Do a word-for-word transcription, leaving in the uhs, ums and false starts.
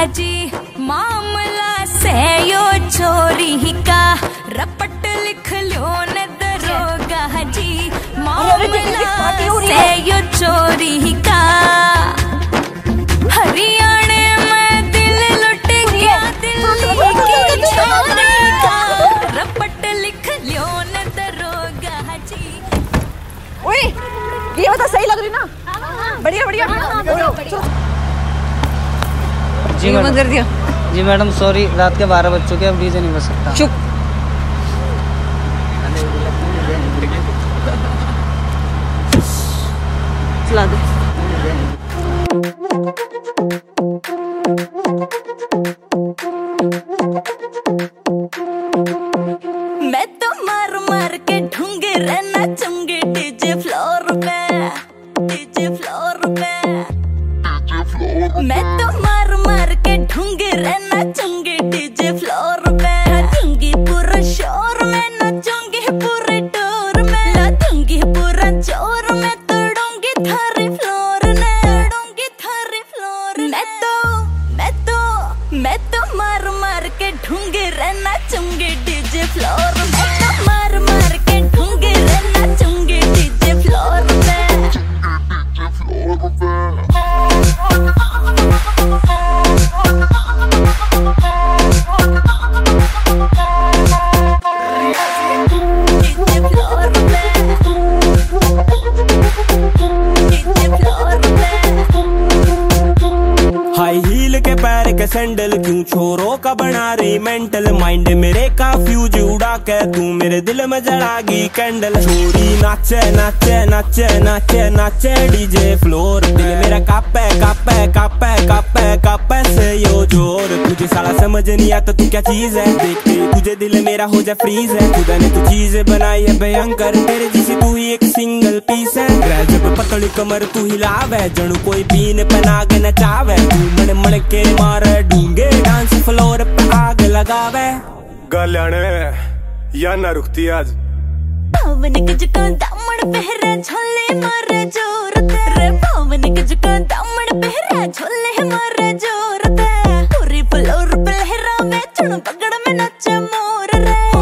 जी मामला से यो चोरी का रपट लिख लो न दरोगा जी मामला से यो चोरी का हरियाणा में दिल लुट गया दिल्ली की छोरी का रपट लिख लो न दरोगा जी। ओए ये बता सही लग रही ना? बढ़िया बढ़िया जी बंद कर दिया। जी मैडम सॉरी, रात के बारह बज चुके हैं, अब डीजे नहीं बज सकता। चुप। चला दे। मैं तो मार मार के ढूंढे रहना चुंगी डीजे फ्लोर पे, डीजे फ्लोर पे। मैं तो मार मार के ढूंढे रहना चुंगी डीजे फ्लोर पे। दूंगी पूरा शोर में, नचूंगी पूरे टोर में, दूंगी पूरा जोर में, तोड़ूंगी थारी फ्लोर ने, तोड़ूंगी थारी फ्लोर। मैं तो मैं तो मैं तो मार मार के ढूंढे रहना चुंगी डीजे फ्लोर में। मैं तो मार मार के ढूंढे रहना चुंगी डीजे फ्लोर पे। हाई हील के पैर के सैंडल क्यों छोरों का बना रही मेंटल। माइंड मेरे का फ्यूज उड़ा के तू मेरे दिल में जलागी कैंडल। छोरी नाचे नाचे नाचे नाचे नाचे डीजे फ्लोर। दिल मेरा कापे कापे कापे कापे कापे से यो जोर। तुझे साला समझ नहीं आता तू क्या चीज है, देखते तुझे दिल मेरा हो जा फ्रीज है। खुदा ने तू चीज बनाई है भयंकर, तेरे जैसी तू ही एक सिंगल पीस है। जब पतली कमर तू हिलावे, जणू कोई बीन पे नाग नचावे। तू मण मण के मार ढूंगे डांस फ्लोर पे आग लगावे। गल्याने या ना रुकती आज पवन के जुका दामन पहरा झोले मारे जोर तेरे। पवन के जुका दामन पहरा झोले मारे जोर ते। पूरी फ्लोर पे लहरा में चुन पगड़ में नचे मोर रे।